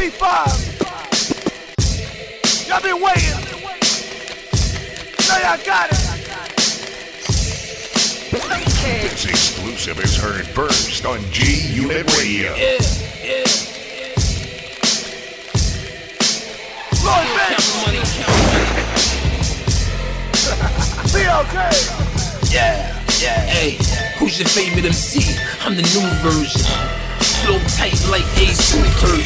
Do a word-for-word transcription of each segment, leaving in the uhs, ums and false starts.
B five. Y'all been waiting. Now y'all got it. This exclusive is heard first on G-Unit Radio. Yeah, yeah. Floyd Banks. Count money, count money. Be okay. Yeah, yeah. Hey, who's your favorite M C? I'm the new version. Flow tight like A two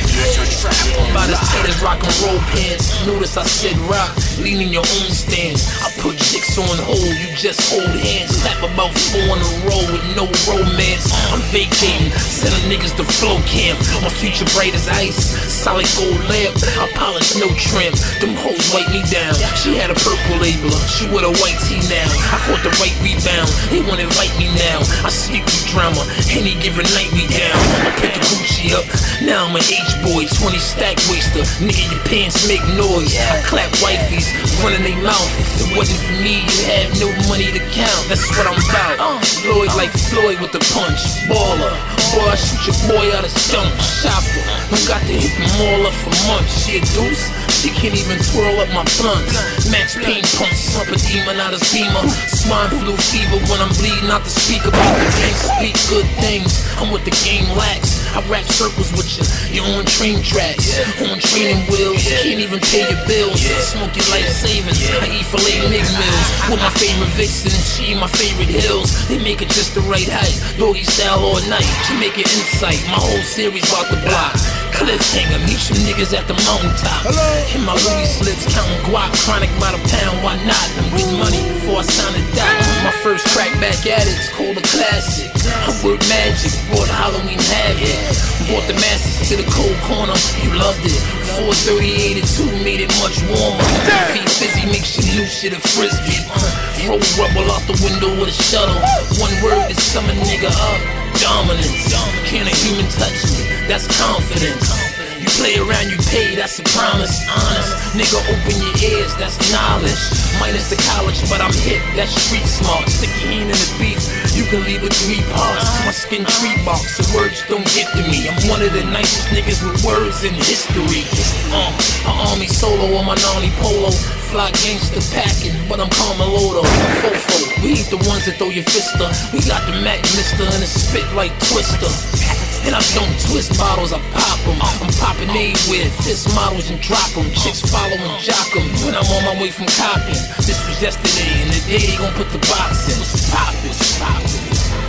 curtain. About as tight as rock and roll pants. Notice I said rock, lean in your own stance. I put chicks on hold, you just hold hands. Clap about four in a row with no romance. I'm vacating, sending niggas to flow camp. My future bright as ice, solid gold lamp. I polish no trim, them hoes wipe me down. She had a purple label, she with a white tee now. I caught the right rebound, they wanna invite me now. I speak with drama, any given night we down. I pick the Gucci up, now I'm an H-boy, twenty stack waster. Nigga, your pants make noise. I clap wifeys, running they mouth. If it wasn't for me, you'd have no money to count. That's what I'm about. Uh, Floyd like Floyd with the punch. Baller, boy, I shoot your boy out of stump. Shopper, don't got to hit them all up for months. She a deuce, she can't even twirl up my blunts. Max pain pumps, slump a demon out of beamer. Swine flu fever when I'm bleeding out the speaker. People can't speak good things, I'm with the game lax. I rap circles with you, you're on train tracks, on training wheels, can't even pay your bills. Smoke your life savings, I eat filet Mig meals. With my favorite vixen, she my favorite hills. They make it just the right height, doggy style all night. Jamaican insight, my whole series about the block. Cliffhanger, meet some niggas at the mountaintop. In my Louis slips, counting guap, chronic by the pound, why not? I'm getting money before I sign a dot. My first crack back at it's called a classic. I work magic, brought Halloween havoc. Brought the masses to the cold corner, you loved it. four thirty-eight and two made it much warmer. Feet fizzy makes you new shit a frisbee. Uh, throw rubble out the window with a shuttle. One word to sum a nigga up, dominance. Can a human touch me? That's confidence. You play around, you pay, that's a promise, honest. Nigga, open your ears, that's knowledge. Minus the college, but I'm hip, that's street smart. Stick your hand in the beef, you can leave with three parts. My skin tree box, the words don't get to me. I'm one of the nicest niggas with words in history. Uh, a army solo on my gnarly polo. Fly gangster packing, but I'm Carmeloto. Fofo, we ain't the ones that throw your fist up. We got the Mac mister and it spit like Twister. And I don't twist bottles, I pop them. I'm popping A with fist models and drop them. Chicks follow and jock them when I'm on my way from copping. This was yesterday, and the day they gon' put the box in. Poppin', poppin'.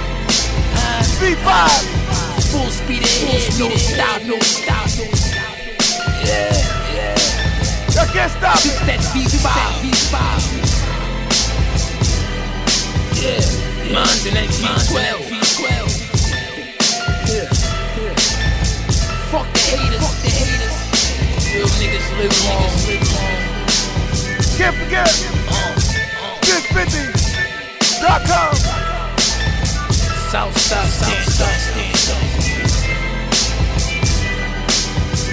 B five. Full speed ahead, no stop, no stop, no stop. Yeah, yeah. Y'all can't stop it. Just that V five, V five. Yeah, mine's in that V twelve, V twelve. Yeah, yeah. Fuck the haters, fuck the haters. Real niggas live long, live long. Can't forget. Get fifty dot com. South, south, south, south, stand up.